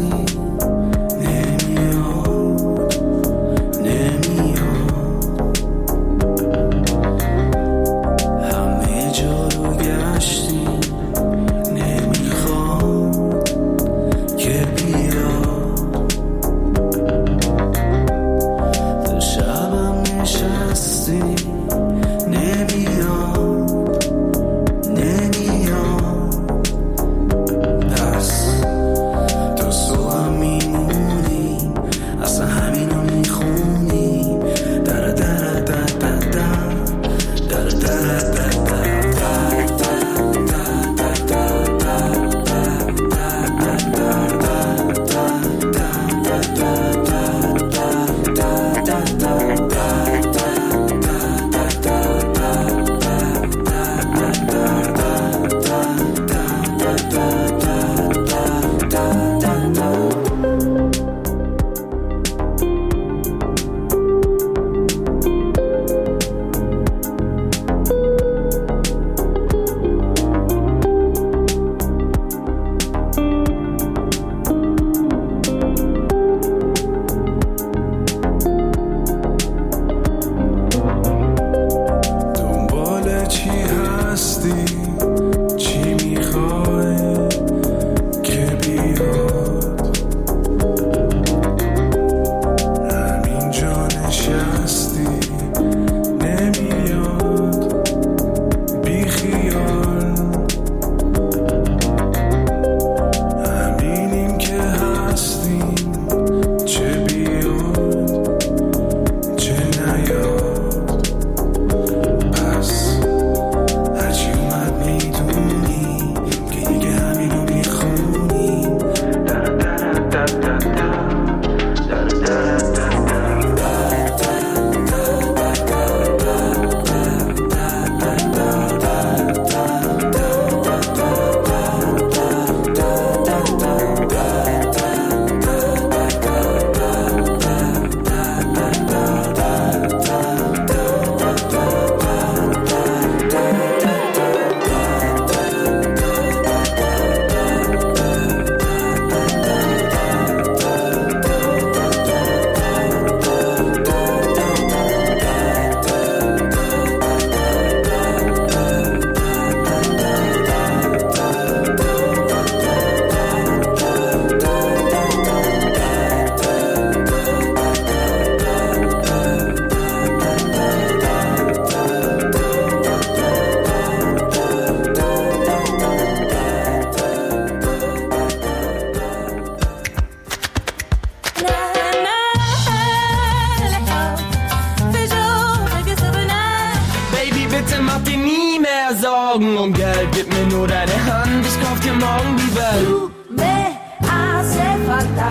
Sorgen um Geld, gib mir nur deine Hand, ich kauf dir morgen die Welt. Tu me hace falta,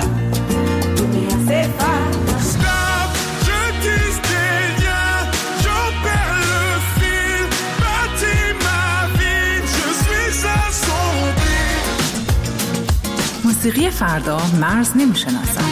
tu me hace falta. Stop, je tisse des liens, j'en perds le fil, bâtis ma vie, je suis assombri. موسیقی فردا مرز نمیشناسد.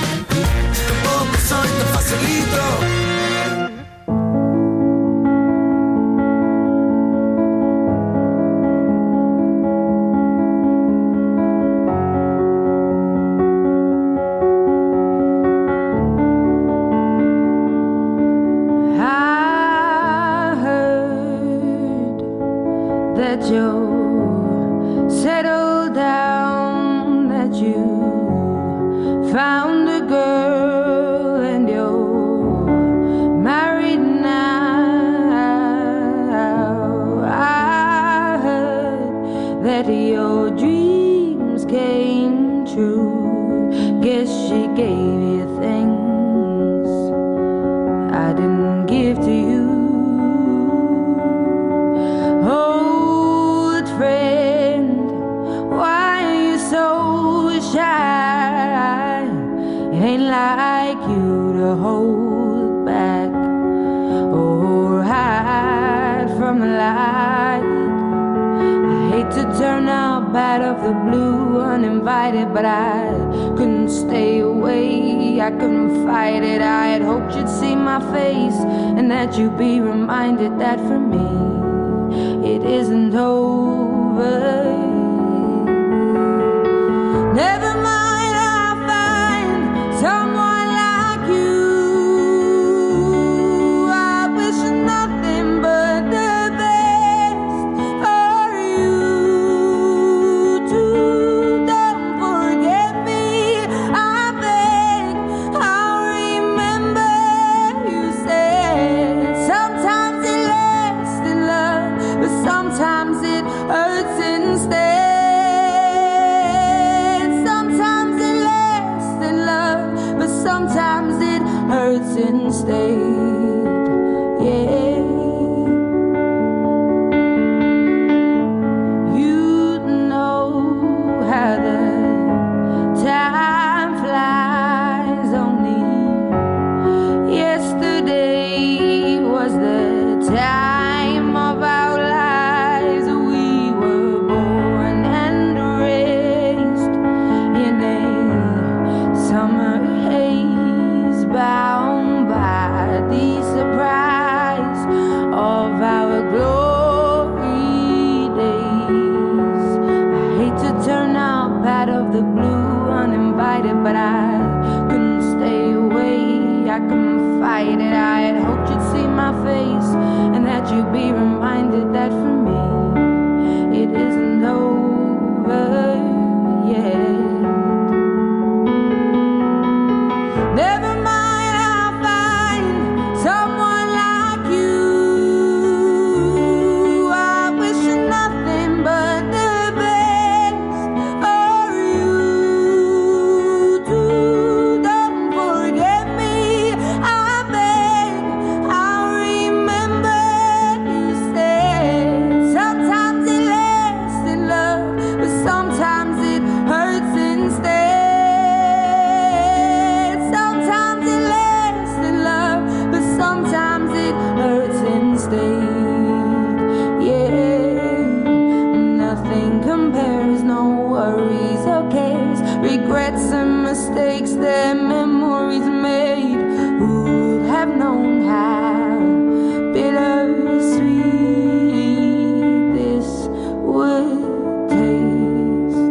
But I couldn't stay away, I couldn't fight it. I had hoped you'd see my face and that you'd be reminded that for me it isn't over. Never mind, I and stayed. Yeah. You know how the time flies. Only yesterday was the time of our lives. We were born and raised in a summer haze, bound by the surprise of our glory days. I hate to turn up out of the blue uninvited, but I couldn't stay away. I couldn't fight it. I had hoped you'd see my face and that you'd be reminded that for me it isn't over yet. Never mind, I'll find someone like you. I wish you nothing but the best for you too. Don't forget me, I beg. I'll remember you said sometimes it lasts in love, but sometimes it hurts instead. Sometimes it lasts in love, but sometimes it hurts instead. Yeah, nothing compares, no worries or cares, regrets and mistakes that memories made. Who would have known how bittersweet this would taste?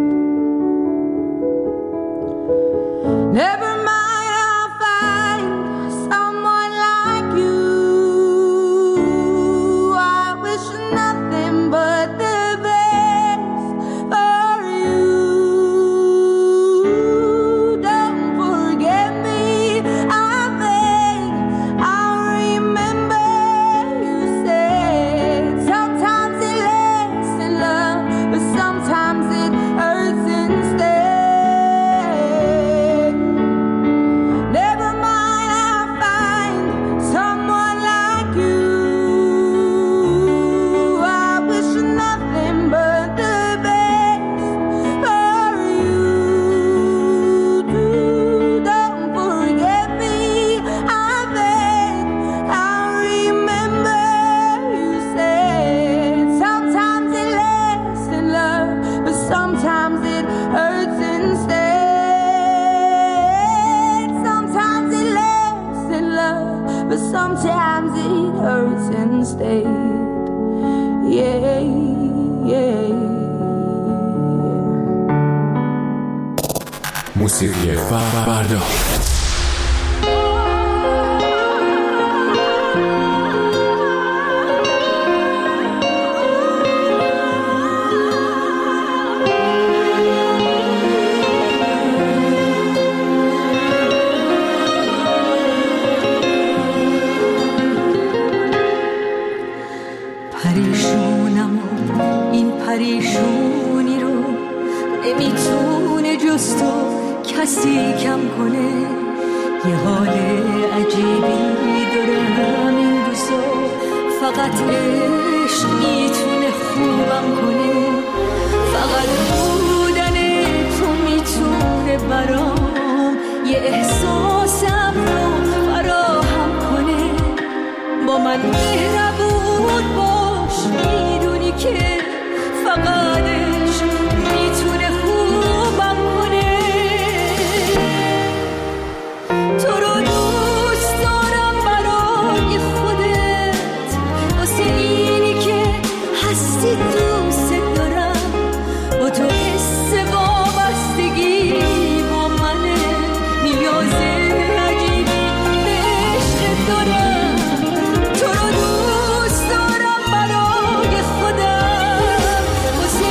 Never mind, I'll find someone like you. I wish nothing but the best for you. Don't forget me, I beg. I'll remember you said sometimes it lasts in love, but sometimes it hurts instead. Never mind, I'll find someone like you. I wish nothing but the best for you too. Don't forget me, I beg. I'll remember you said sometimes it lasts in love, but sometimes it hurts instead. Sometimes it lasts in love, but sometimes it hurts instead. Yeah, yeah. موسیقی فردا. پریشونم و این پریشونی رو نمیتونه جز تو کسی کم کنه. یه حال عجیبی دارم این روزا، فقط عشق میتونه خوبم کنه. فقط بودن تو میتونه برام یه احساسم رو فراهم کنه. با من مهربون باش، میدونی که فقطش میتونه خوبم کنه. تو رو دوست دارم برای خودت، واسه اینی که هستی دوست دارم. با تو حس وابستگی با منه، نیاز عجیبی به عشق دارم. تو رو دوست دارم برای خودم، واسه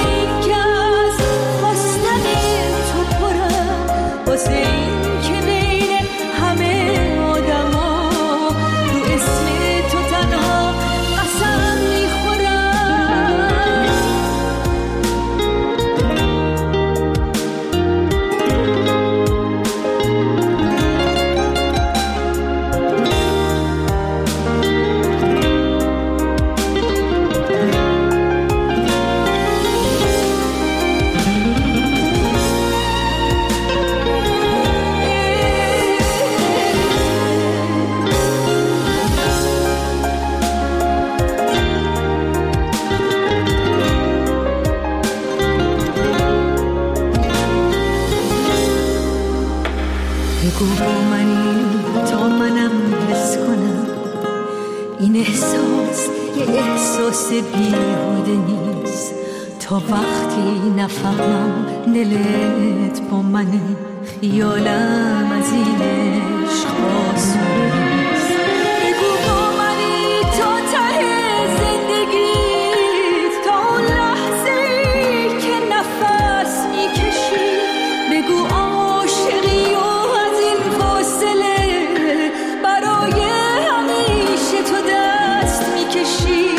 بگو با منی تا منم حس کنم این احساس یه احساس بیهوده نیست، تا وقتی نفهمم دلت با منی خیالم از این عشق آسون نیست. بگو با منی تا ته زندگیت، تا اون لحظه‌ای که نفس میکشی، بگو عاشقی و از این فاصله برای همیشه تو دست میکشی.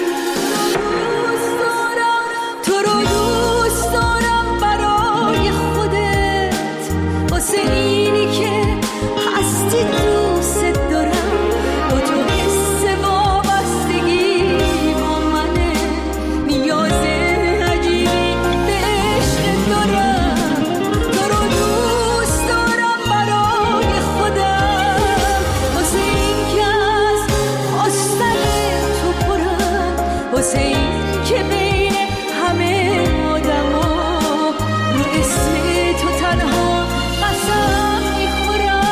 تو رو دوست دارم برای خودت، واسه اینی که هستی دوست دارم، با تو حس وابستگی با منه، نیاز عجیبی به عشق دارم. تو رو دوست دارم برای خودم، واسه این که از خواستن تو پرم، واسه این که بین همه آدما رو اسم تو تنها قسم میخورم.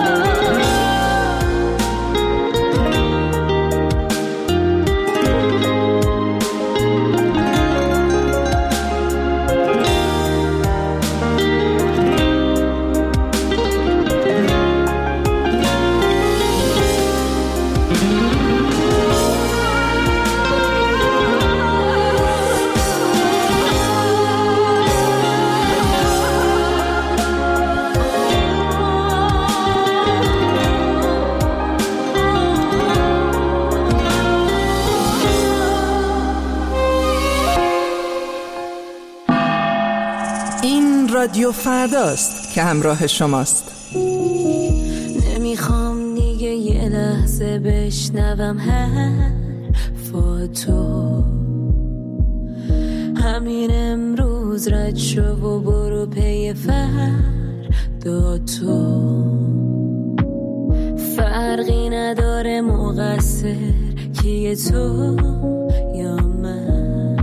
این رادیو فرداست که همراه شماست. نمیخوام دیگه یه لحظه بشنوم حرفاتو، همین امروز رد شو و برو پی فردا. تو فرقی نداره مقصر کیه، تو یا من،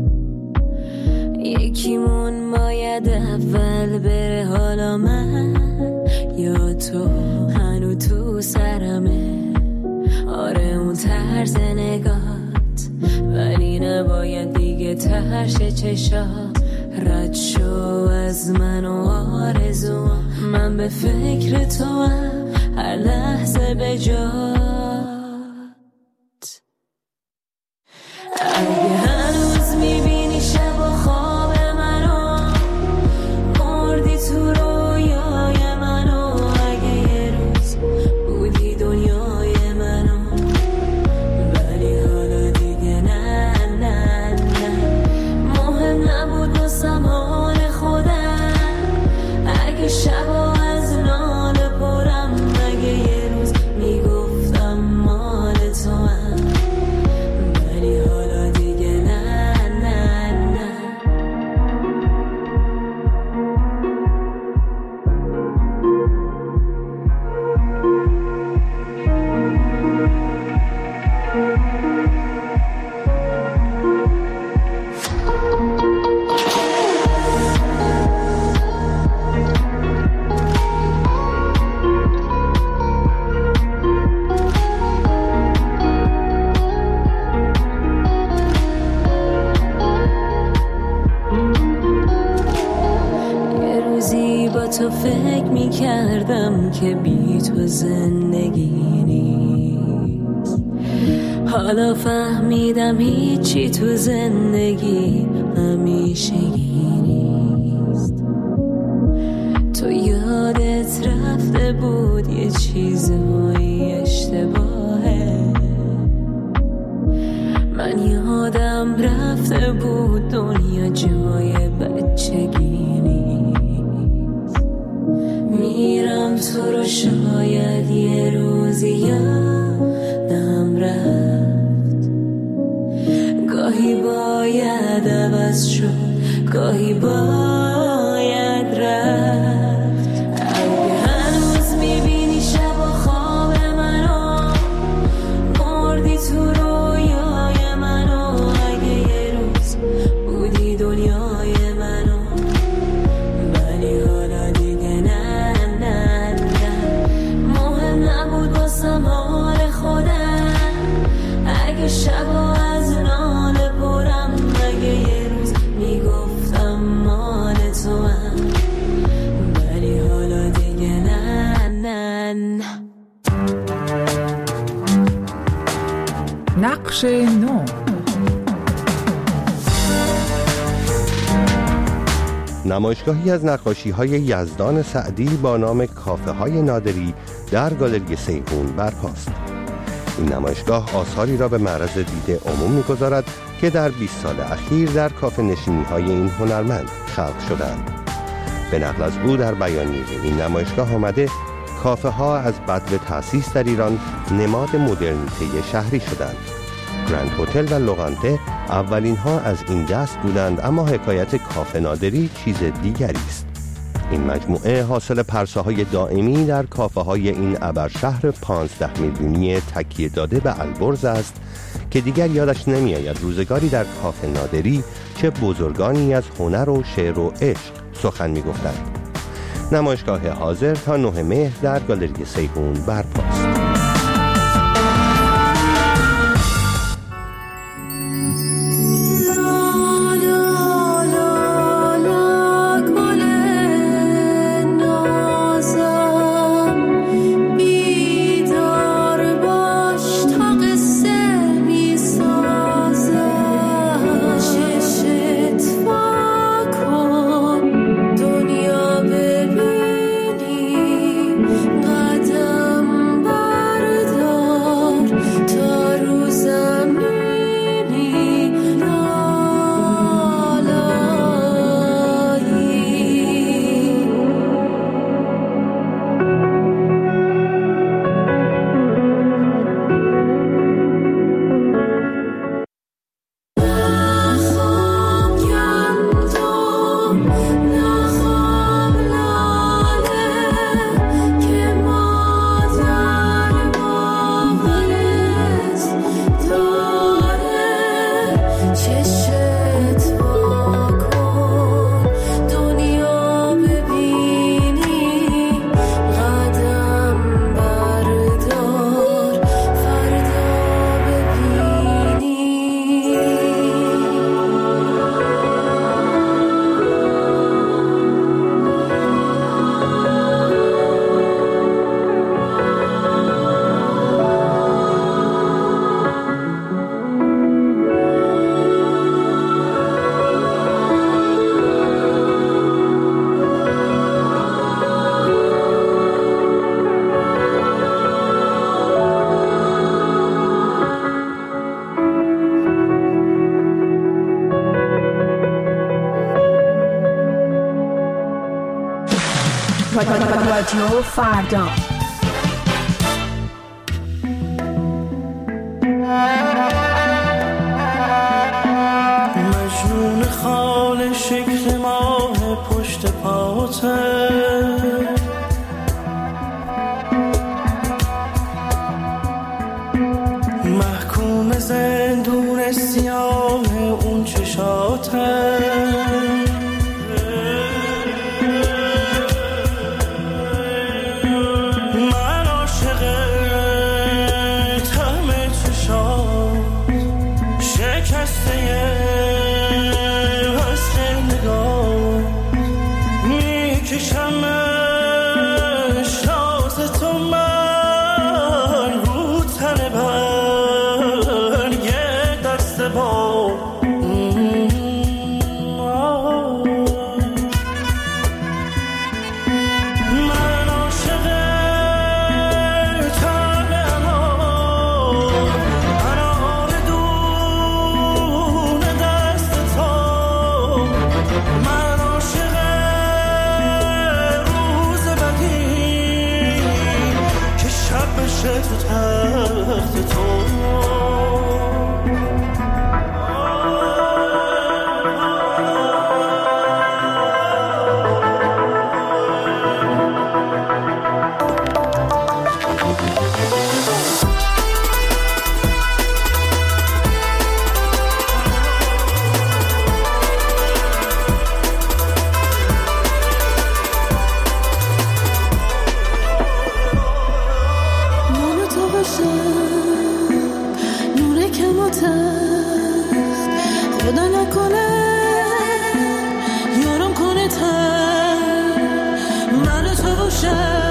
یکیمون باید اول بره، حالا من یا تو. هنو تو سرمه آره اون طرز نگات، ولی نباید دیگه ترش چشا. رد شو از من و آرزوام، من به فکر تو هم هر لحظه به جات. اگه هنوز میبینی شب و خواب منو، مردی تو رویای منو، اگه یه روز بودی دنیای منو، ولی حالا دیگه نه نه نه. مهم نبود واسم حال خودم، اگه شبا از ناله پرم، اگه یه روز میگفتم مال تو هم، ولی حالا دیگه نه نه نه. یه روزی با تو فکر میکردم که بی تو زندگی نیست، حالا فهمیدم هیچی تو زندگی همیشگی نیست. تو یادت رفته بود یه چیزهایی اشتباهه، من یادم رفته بود دنیا جای بچگی نیست. میرم تو رو شاید یه روزی یادم رفت، گاهی باید عوض شد، گاهی باید رفت. اگه هنوز میبینی شب و خواب منو، مردی تو رویای منو، اگه یه روز بودی دنیای منو، ولی حالا دیگه نه نه نه. نقش نو. نمایشگاهی از نقاشی‌های یزدان سعدی با نام کافه‌های نادری در گالری سیحون برپاست. این نمایشگاه آثاری را به معرض دید عموم می‌گذارد که در 20 سال اخیر در کافه نشینی‌های این هنرمند خلق شدند. به نقل از او در بیانیه این نمایشگاه آمده کافه ها از بدو تأسیس در ایران نماد مدرنیته شهری شدند. گرند هتل و لوغانته اولین ها از این دست بودند، اما حکایت کافه نادری چیز دیگری است. این مجموعه حاصل پرسه‌های دائمی در کافه های این ابرشهر 15 میلیونی تکیه داده به البرز است که دیگر یادش نمی آید روزگاری در کافه نادری چه بزرگانی از هنر و شعر و عشق سخن می گفتند. نمایشگاه حاضر تا 9 مهر در گالری سیحون برپاست. رادیو فردا. مجنون خال شکل ماه پشت پاته، محکوم زندون سیاه اون چشاته،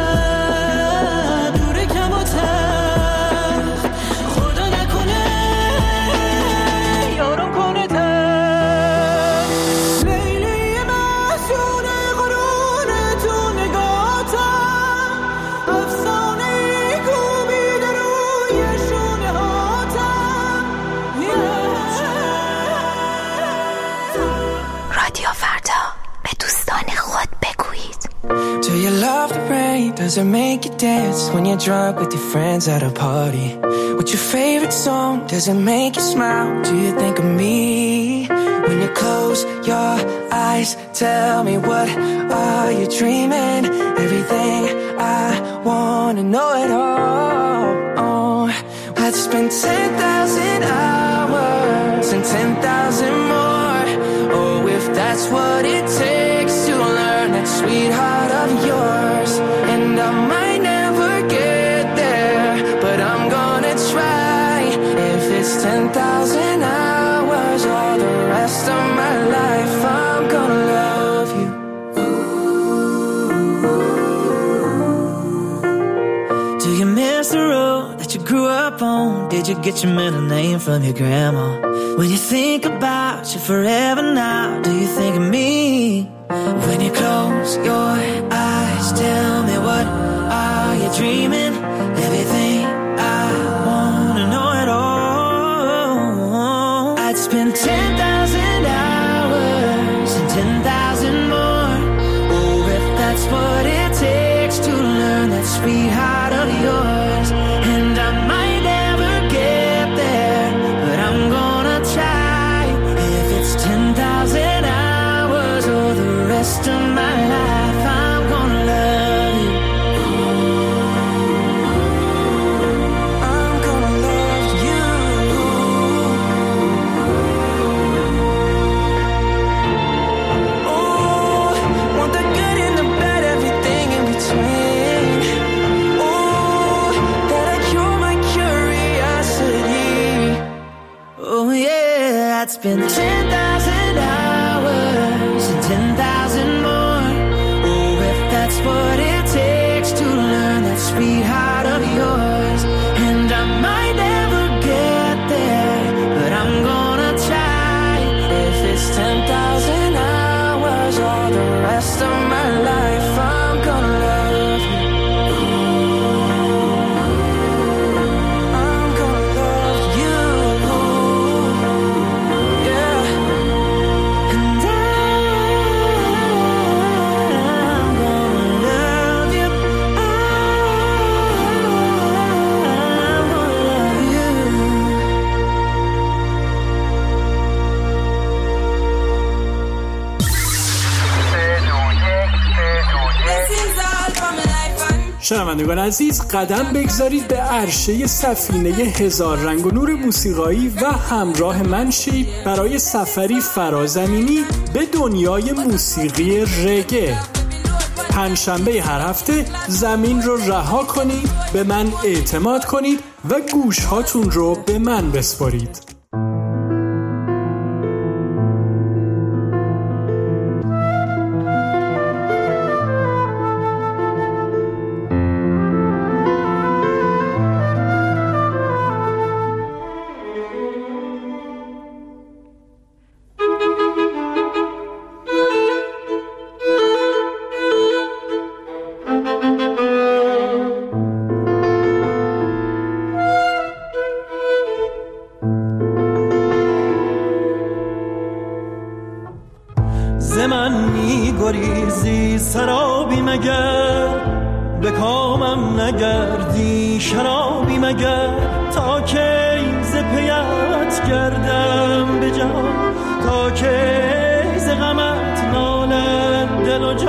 خدا نکنه rain? Does it make you dance when you're drunk with your friends at a party? What's your favorite song? Does it make you smile? Do you think of me? When you close your eyes, tell me what are you dreaming? Everything I wanna know it all. Oh, I'd spend 10,000 hours and 10,000 more. Oh, if that's what it takes to learn that sweetheart of yours. And I might never get there, but I'm gonna try. If it's 10,000 hours or the rest of my life, I'm gonna love you. Do you miss the road that you grew up on? Did you get your middle name from your grandma? When you think about you forever now, do you think of me? When you close your eyes, tell me what are you dreaming? Everything I wanna know it all. I'd spend 10,000 hours and 10,000 more. Oh, if that's what it takes to learn that sweetheart of yours. And I might never get there, but I'm gonna try. If it's 10,000 hours or the rest of my life, I'm gonna love you. I'm gonna love you. Oh, want the good and the bad, everything in between. Oh, that'll cure my curiosity. Oh yeah, I'd spend 10,000 hours and 10,000 more. Oh, if that's what it takes to learn that sweetheart of yours. And I might never get there, but I'm gonna try. If it's 10,000 hours or the rest of my life, I'm gonna love you. I'm gonna love you. Yeah. And I'm gonna love you. I'm gonna love you. شنوندگان عزیز، قدم بگذارید به عرشه سفینه هزار رنگ و نور موسیقایی و همراه من شید برای سفری فرازمینی به دنیای موسیقی رگه. پنجشنبه هر هفته زمین رو رها کنید، به من اعتماد کنید و گوش هاتون رو به من بسپارید. من می‌گریزی سرابی مگر، به کامم نگردی شرابی مگر، تا کی ز پیت گردم به جان، تا کی ز غمت نالد دل و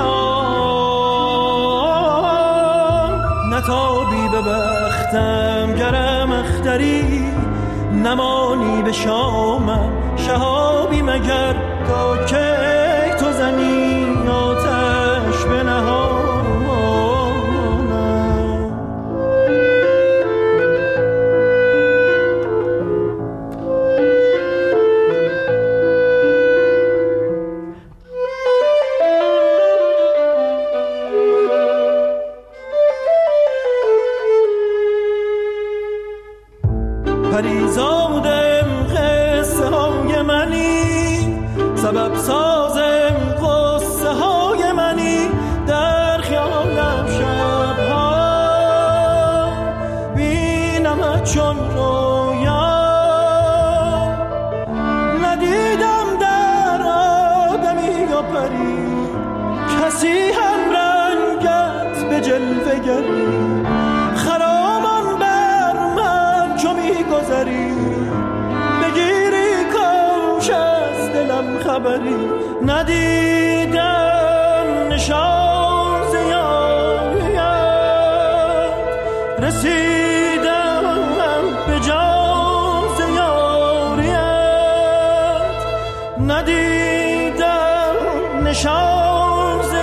جان. نتابی به بختم گرم اختری، نمانی به شامم شهابی مگر، تا کی تو زنی آتش به نهانم. پریزادم قصه های منی، سبب سازم قصه های منی، در خیالم شبها بینمت چون رویا، ندیدم در آدمی یا پری کسی هم رنگت به جلوه نگری، خرامان بر من چو میگذری، بگیری کاش از دلم خبری، ندیدم نشان ز یاریت، رسیدم به جان ز یاریت، ندیدم نشان ز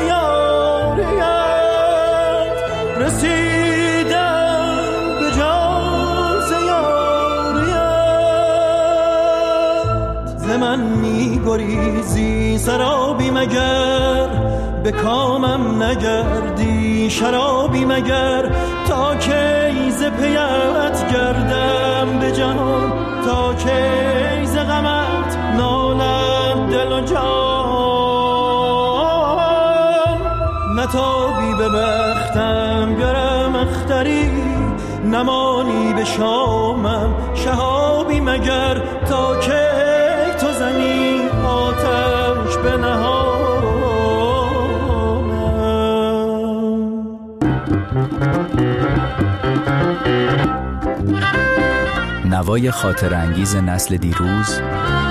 یاریت، رسیدم به جان ز یاریت. ز من می‌گریزی سرابی مگر، به کامم نگردی شرابی مگر، تا کی ز پیت گردم به جهان، تا کی ز غمت نالم دل و جان، نتابی به بختم گرم اختری، نمانی به شامم شهابی مگر، تا کی تو زنی آتش به نهانم. نوای خاطر انگیز نسل دیروز،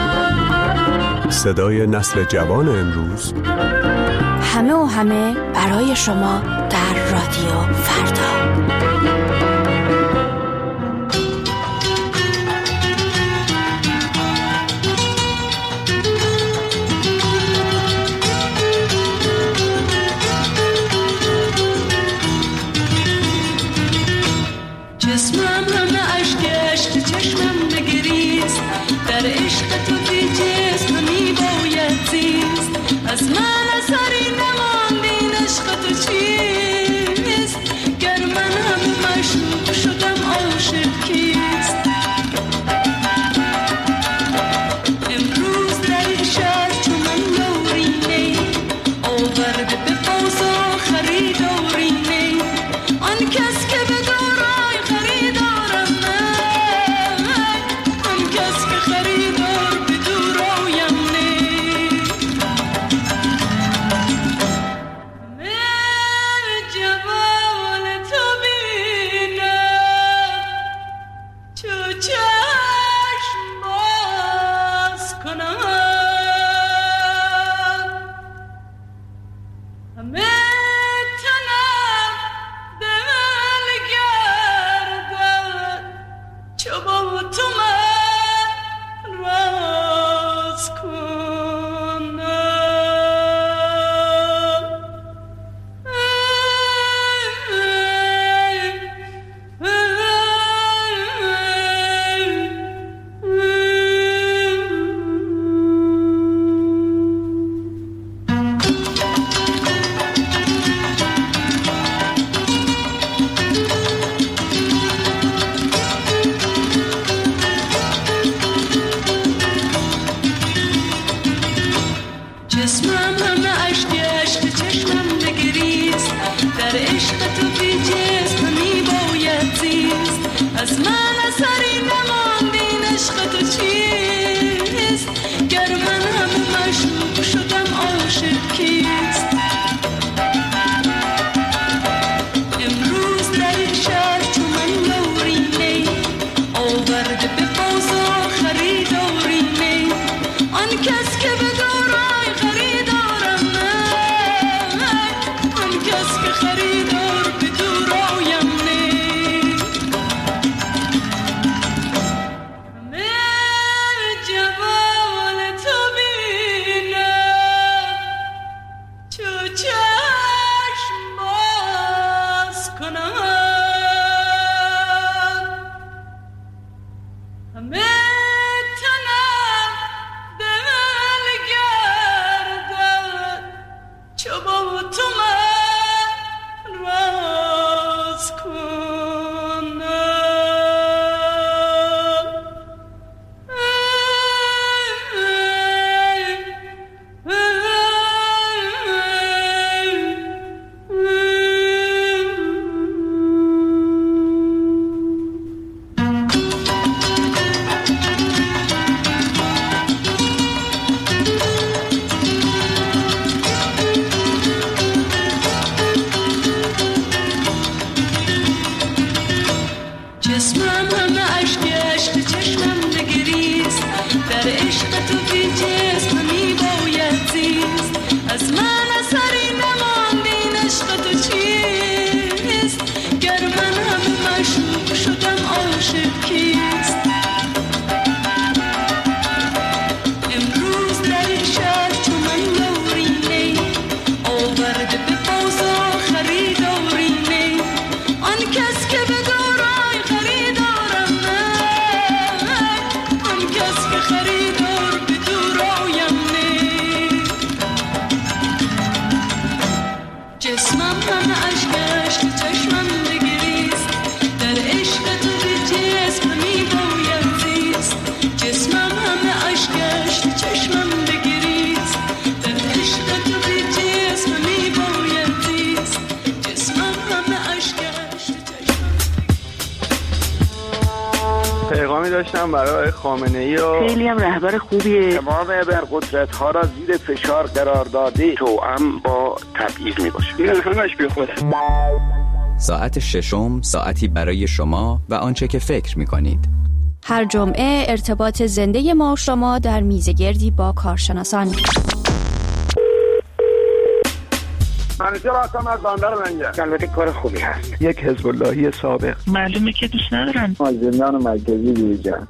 صدای نسل جوان امروز، همه و همه برای شما در رادیو فردا. جسمم همه عشق عشق، چشمم نگریست، در عشق تو بی جسم میباید زیست، از من اثری نماند این عشق تو چیست، گر من همه مشروق شدم عاشق کیست. امروز در این شهر چون من داری نی، آورده به بازار خریداری نی، آن کس که به دارای خریدارم من، آن کس که خریدار به دورایم نی. من جوال تو بینم، چو چشم باز کنم، همه تنم دل گردد، چو با تو من راز کنم. جسمم همه عشق عشق، چشمم نگریست، در عشق تو بی جسم میباید زیست، از من اثری نماند این عشق تو چیست، گر من همه مشروق شدم عاشق کیست. امروز در این شهر چون من داری نی، آورده به بازار خریداری نی، آن کس که به دارای خریدارم من، آن کس که خریدار به دورایم نی. همه جوال تو بینم، چو چشم باز کنم، همه تنم دل گردد، چو با تو من راز کنم. پیغامی داشتم برای خامنه‌ای و خیلی هم رهبر خوبیه. تمام ابرقدرت‌ها را زیر فشار قرار داده، توأم با تبعیض میباشه. این همش بیخوده. ساعت ششم، ساعتی برای شما و آنچه که فکر می‌کنید. هر جمعه ارتباط زنده ما و شما در میزگردی با کارشناسان. منیجر هستم از بندر منجر. البته کار خوبی هست. یک حزب اللهی سابق. معلومه که دوست ندارن. از زندان مرکزی بیرون.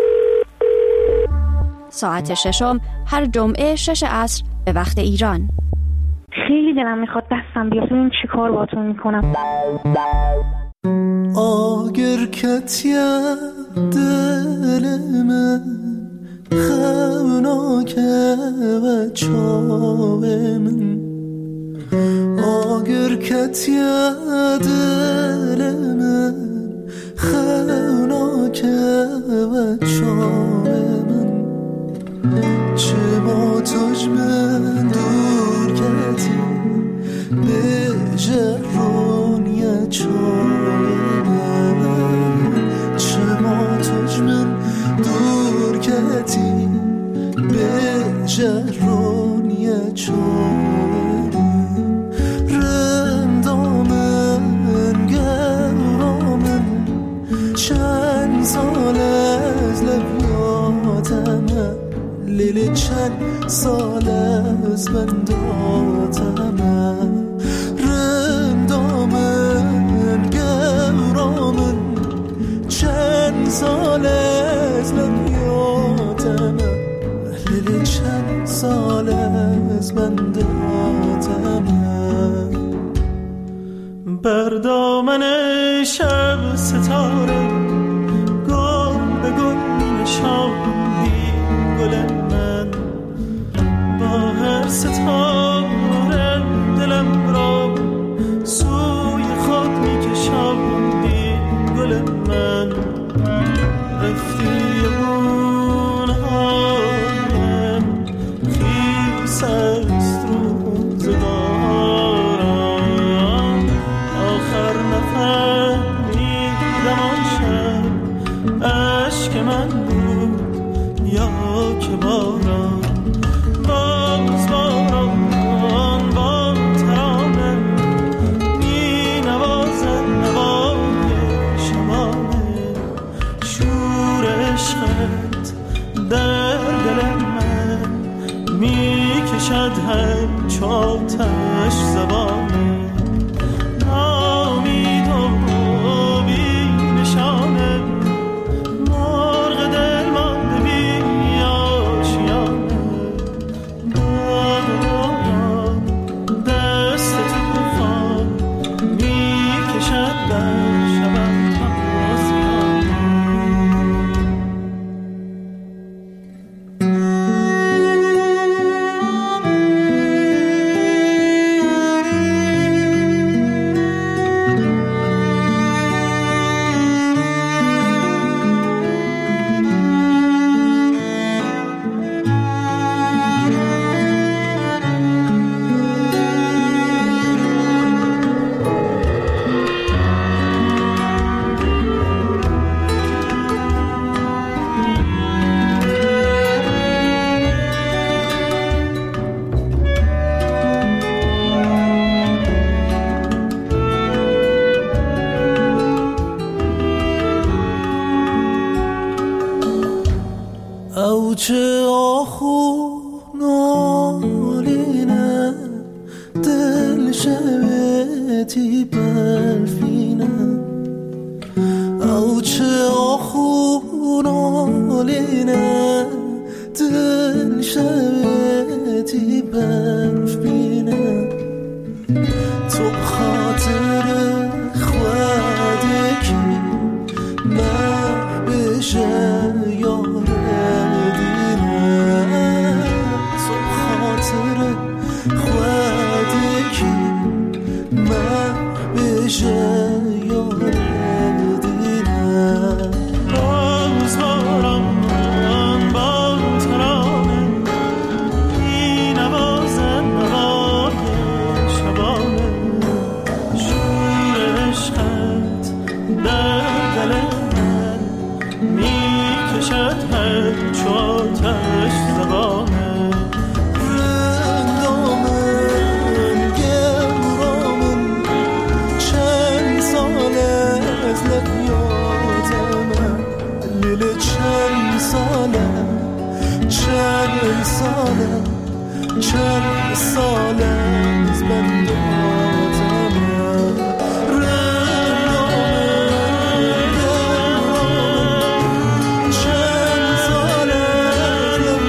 ساعت ششم هر جمعه 6 عصر به وقت ایران. خیلی دلم میخواد دستم بیاد ببینم چی کار باتون میکنم. آگر کتیه دل من خوناکه و چاوه من آگر کتیه دل من خوناکه و چاوه من چه با توش من دور کتی به جرونیه چاوه جرونیه چون رندامن گرامن چند سال از لبیاتمه لیلی چند سال از بنداتمه رندامن گرامن چند سال از لبیاتمه لیلی چند سال از بنداتمه بر دامن شب ستاره گل به گل می نشاندی گل من با هر ستاره دلم را سوی خود می کشاندی گل من رفتی سست روزگارم آخر نفهمیدم آن شب عشق من بود یا که باران باز باران با ترانه می نوازد نوای شبانه شور عشقت در دل من می کشد هم چاتش زبانه نامید و بی نشانه مرغ دل مانده بی آشیانه دست توفان می کشد در شبم چه آخونالینه دل شبتی برفینه او چه آخونالینه دل شبتی برفینه تو خاطر خودکی من بشه یاره چند سال از من یادم چند سال از من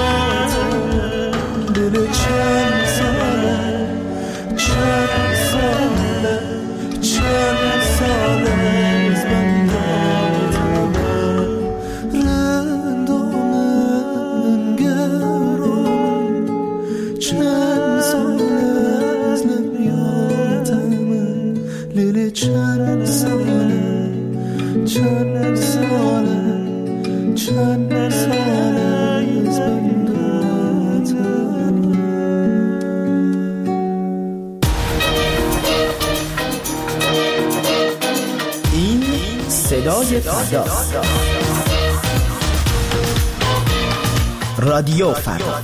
یادم دل چند سال چند سال چند سال از من یادم رندومن گرم چند سال از نمیادم لیلی چند سال چند سال چند سال از من یادم. این صدای فرداست. رادیو فردا.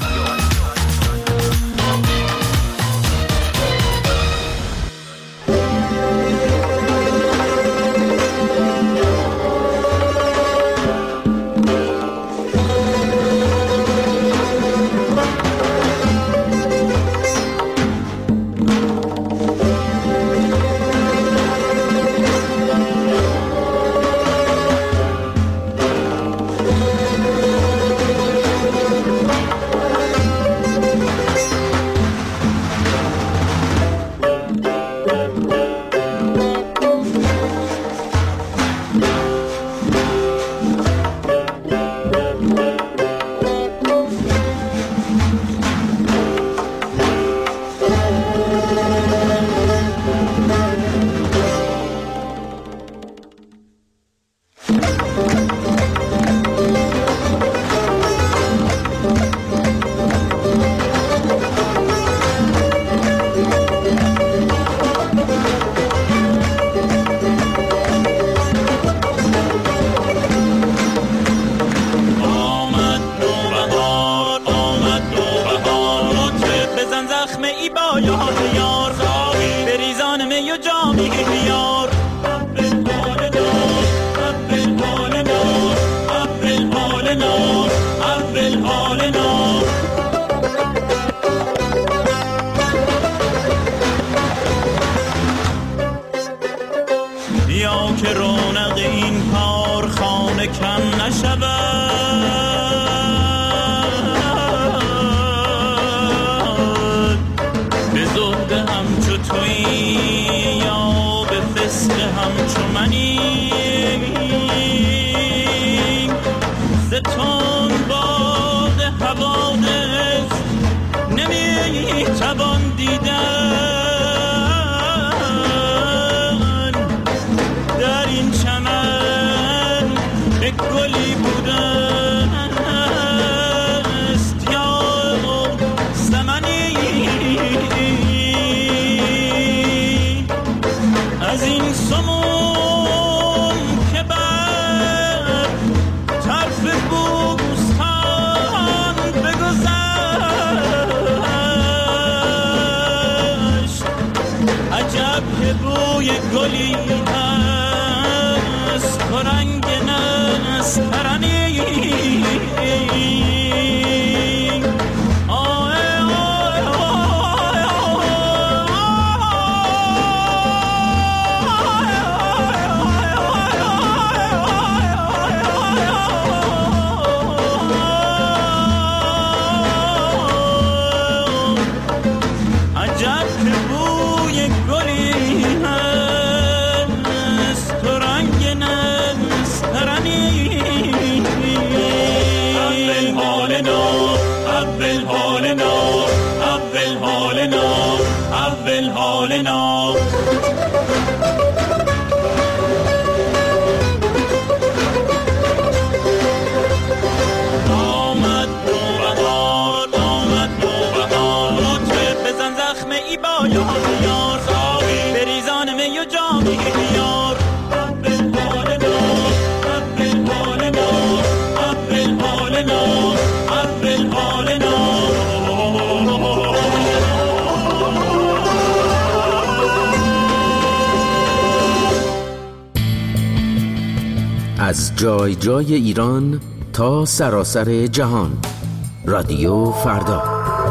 از جای جای ایران تا سراسر جهان. رادیو فردا.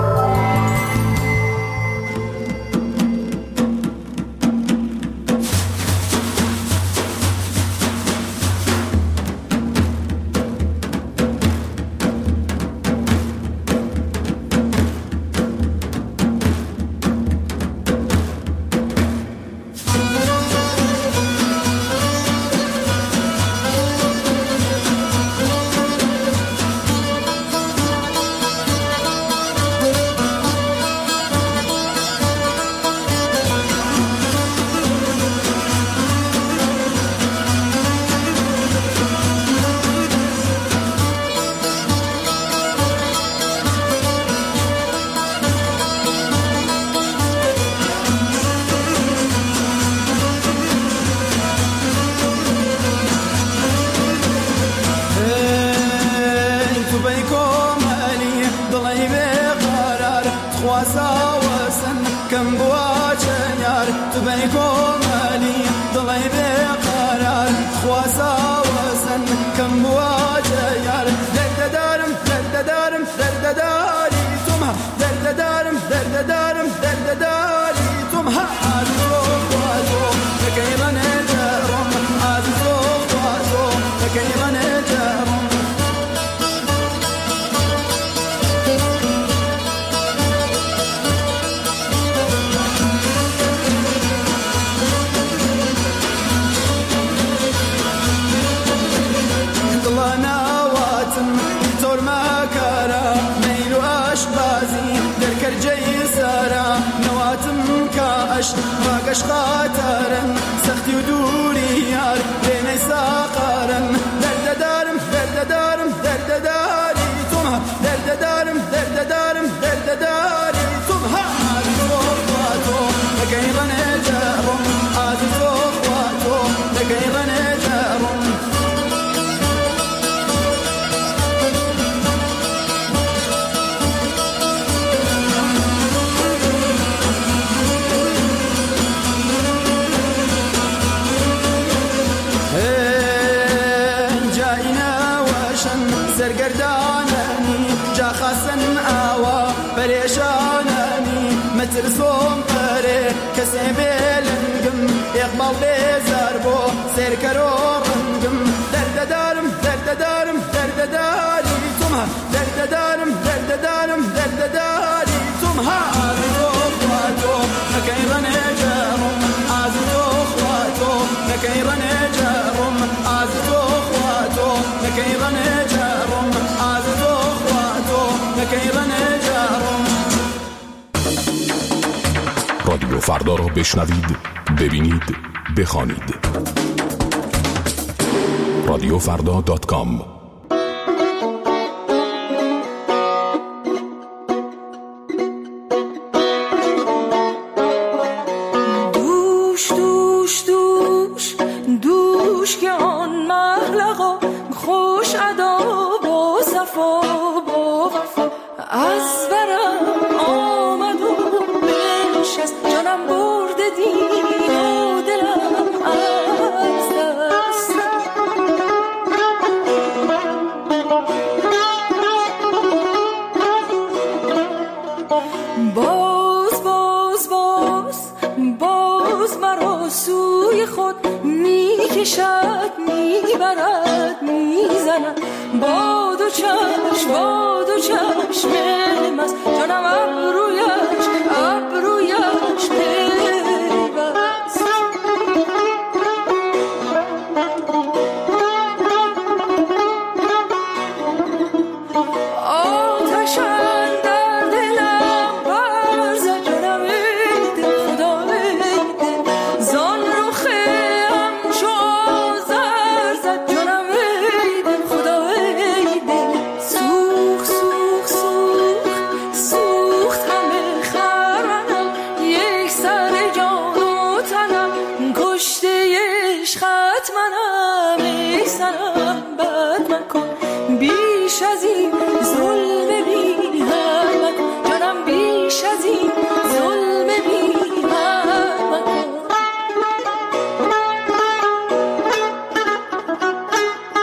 باقش خاطرن سختی و دوری یار بینی ساقارن درد دارم درد دارم درد داری تومها درد دارم درد دارم درد داری تومها عزیز و خواتو لقیبا نجارم عزیز و خواتو لقیبا نجارم ترسوم قره کسی بلنگم اقبال بیزار بو سرکرو رنگم درد دارم درد دارم درد داری تومها درد دارم درد دارم درد داری تومها عزیز و خواتو نکیرن جارم عزیز و خواتو نکیرن جارم عزیز و خواتو نکیرن جارم عزیز و خواتو نکیرن جارم. رادیو فردا را بشنوید، ببینید، بخوانید. رادیوفردا.com. دوش دوش دوش دوش که آن محلقا خوش ادا با صفا با وفا از برم آمد و بنشست جانم برده دین و دلم از دست باز باز باز باز مرا سوی خود میکشد میبرد میزند با دو چشم مست جانم ابرویش پیوست آتشن در دلم برزد جانم ای دل خدا ای دل زان رخم چو آذر زد جانم ای دل خدا ای دل سوخت سوخت سوخت سوخت همه خرمنم یک سر جان و تنم کشته عشقت منم ای سنم بد مکن بیش از این ظلم بی هم مکن جانم بیش از این ظلم بی هم مکن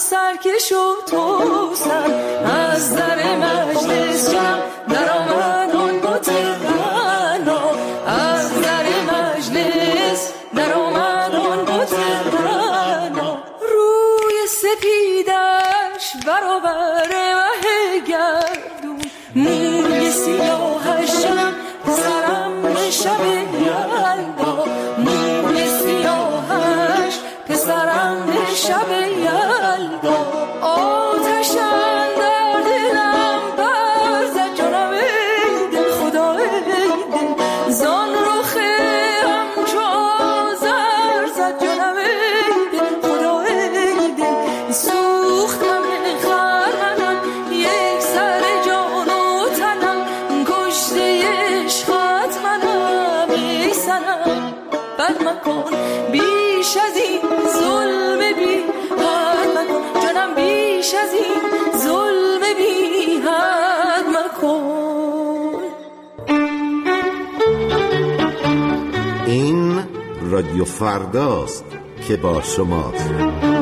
سرکش و تو سر از در مجلس جمع در آمد آن بت غنا از در مجلس در آمد آن بت غنا روی سپیدش برابر مه گردون موی سیاهشم پسرم شب یلدا موی سیاهش پسرم شب یلدا آتشم در دلم برزد جانم ای دل خدا ای دل زان رخ همچو آذر زد جانم ای دل خدا ای دل سوختم خرمنم یک سر جان و تنم کشته عشقت منم ای سنم بد مکن بیش از این ظلم بی حد مکن جانم بیش از این ظلم بی حد مکن. این رادیو فرداست که با شماست.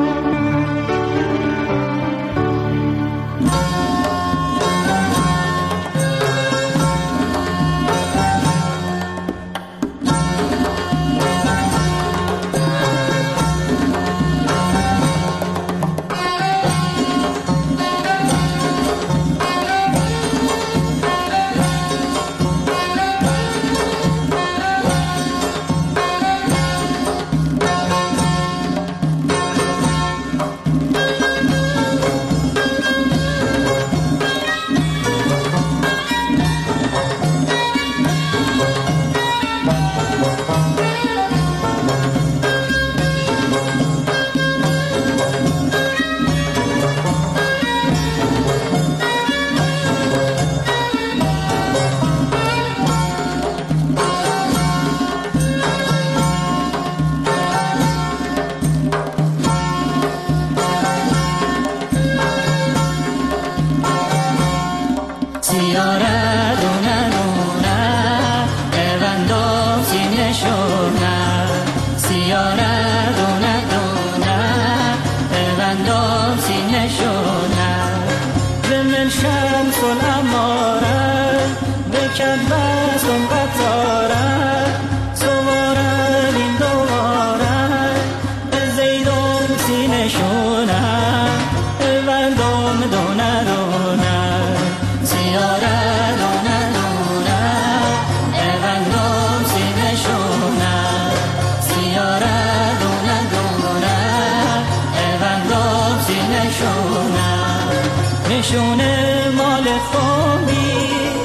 نشونه مال خومی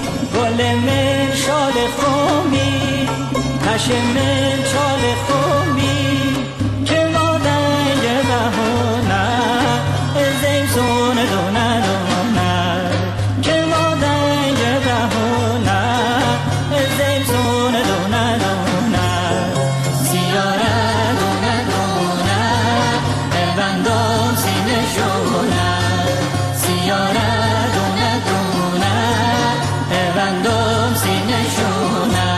گل من شال خومی هشم چال خومی که ما دنگ بهونه زیزون دونه دونه که ما دنگ بهونه زیزون دونه دونه سیاره دونه دونه بندم سینه شونه سیاره دونه دونه بندم سینه شونه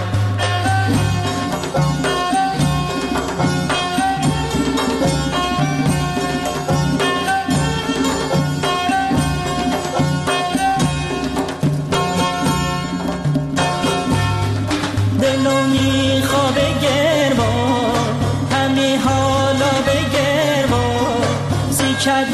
دلونی خواب گرما همی حالا بگرما سی کد